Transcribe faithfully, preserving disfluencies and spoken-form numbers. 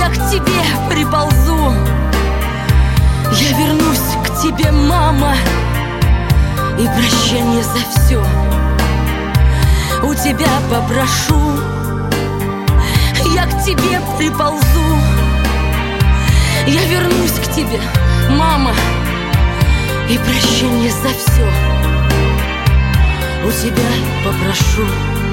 я к тебе приползу. Я вернусь к тебе, мама, и прощение за все у тебя попрошу. Я к тебе приползу. Я вернусь к тебе, мама, и прощение за все у тебя попрошу.